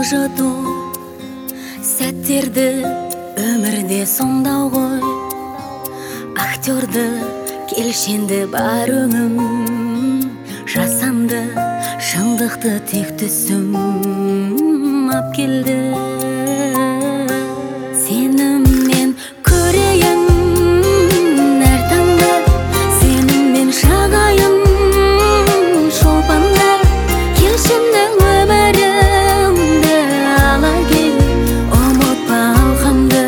жашатуу сәттерді өмірде сомдау ғой. Актерді келшенді бар өңім, жасанды шындықты тек түсім ап келді. Сеніммен көрейін әр таңда, сеніммен шағайын шолпанда. Келшімді өмірімді ала кел, ұмытпа алқамды.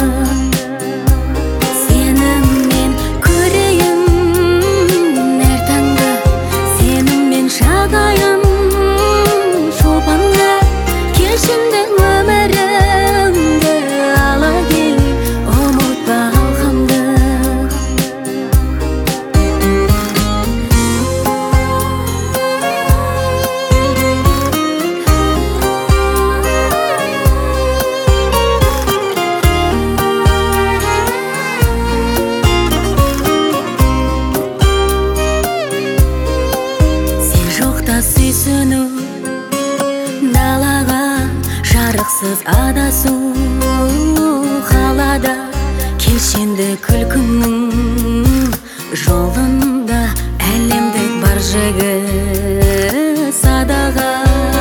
Сеніммен көрейін әр таңда, сеніммен шағайын шолпанда. Келшімді өмірімді ала кел, ұмытпа алқамды. Сен жоқта сүйсіну, далаға жарықсыз адасу. Қалада келшенді күлкімнің жолында, әлемдік бар жігі садаға.